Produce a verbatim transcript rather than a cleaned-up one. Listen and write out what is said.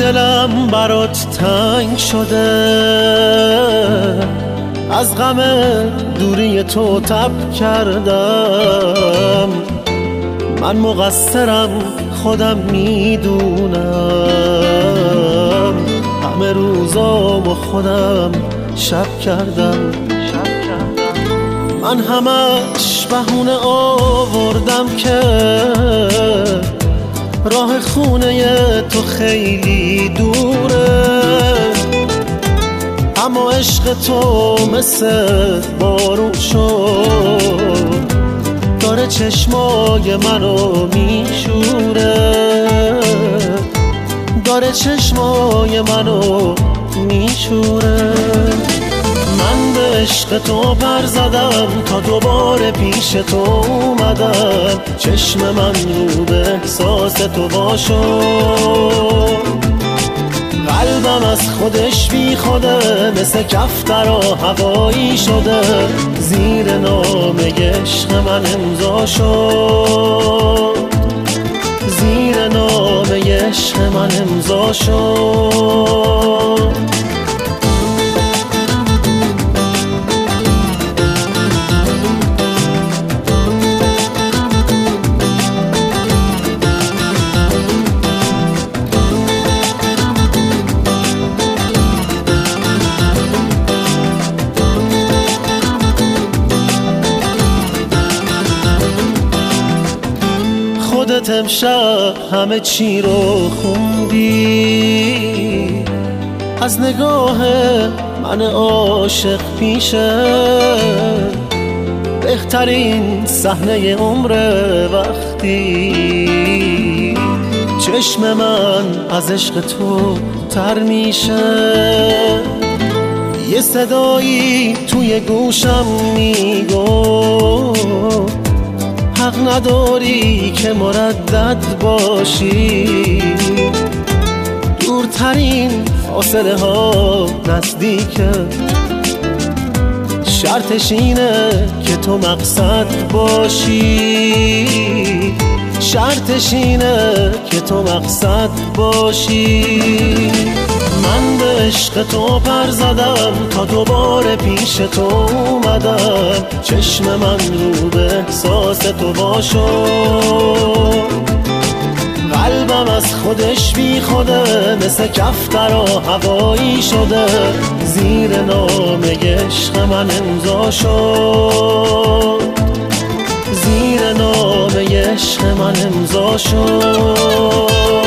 دلم برات تنگ شده، از غم دوری تو تب کردم. من مقصرم خودم میدونم، همه روزامو خودم شب کردم. من همش بهونه آوردم که راه خونه تو خیلی دوره، اما عشق تو مثل بارون شد، داره چشمای منو میشوره، داره چشمای منو میشوره. من به عشق تو پر زدم، تا دوباره پیش تو اومدم. چشم من رو به احساس تو باشو، قلبم از خودش بی خوده، مثل کفتر و هوایی شده. زیر نامه عشق من امضا شد، زیر نامه عشق من امضا شد. خودت امشب همه چی رو خوندی، از نگاه من عاشق پیشه. بهترین صحنه عمر وقتی چشم من از عشق تو تر میشه. یه صدایی توی گوشم میگو حق نداری که مردد باشی، دورترین فاصله ها نزدیکه. شرطش اینه که تو مقصد باشی، شرطش اینه که تو مقصد باشی. من به عشق تو پر زدم، تا دوباره پیش تو اومدم. چشم من رو به احساس تو باشو، قلبم از خودش بی خوده، مثل کفتر و هوایی شده. زیر نامه عشق من امضا شد، زیر نامه عشق من امضا شد.